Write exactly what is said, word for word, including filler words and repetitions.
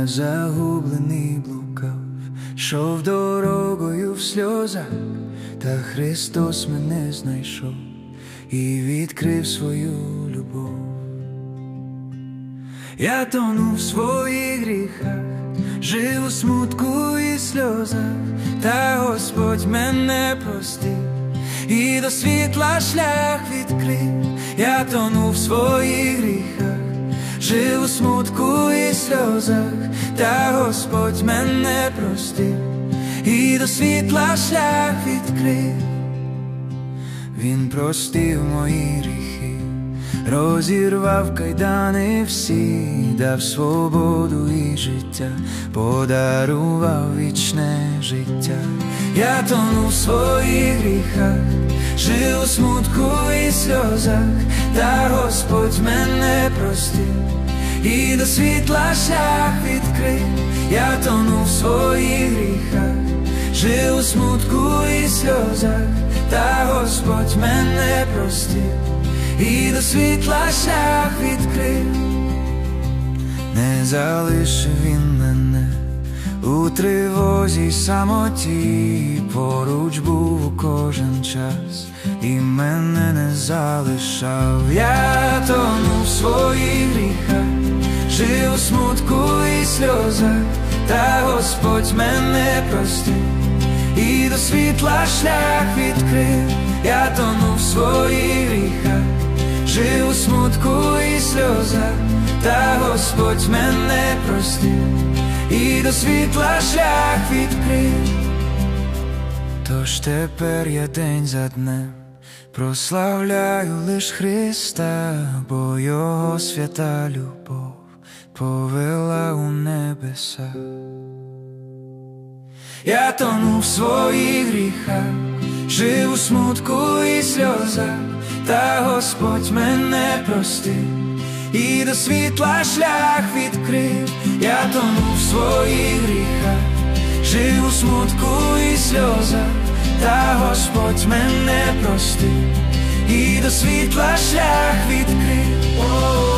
я загублений блукав, йшов дорогою в сльозах, та Христос мене знайшов і відкрив свою любов. Я тону в своїх гріхах, жив у смутку і сльозах, та Господь мене простив і до світла шлях відкрив. Я тону в своїх гріхах, жив у смутку і сльозах, та Господь мене простив і до світла шлях відкрив. Він простив мої гріхи, розірвав кайдани всі, дав свободу і життя, подарував вічне життя. Я тону в своїх гріхах, жив у смутку і сльозах, та Господь мене простив і до світла шлях відкрив. Я тону в своїх гріхах, жив у смутку і сльозах, та Господь мене простив і до світла шлях відкрив. Не залишив він мене у тривозі й самоті, поруч був у кожен час і мене не залишав. Я тону в своїх гріхах, жив у смутку і сльозах, та Господь мене простив і до світла шлях відкрив. Я тону в своїх гріхах, жив у смутку і сльозах, та Господь мене простив і до світла шлях відкрив. Тож тепер я день за днем прославляю лиш Христа, бо Його свята любов повела у небеса. Я тону в своїх гріхах, жив у смутку і сльозах, та Господь мене простив і до світла шлях відкрив. Я тону в своїх гріхах, жив у смутку і сльозах, та Господь мене простив і до світла шлях відкрив.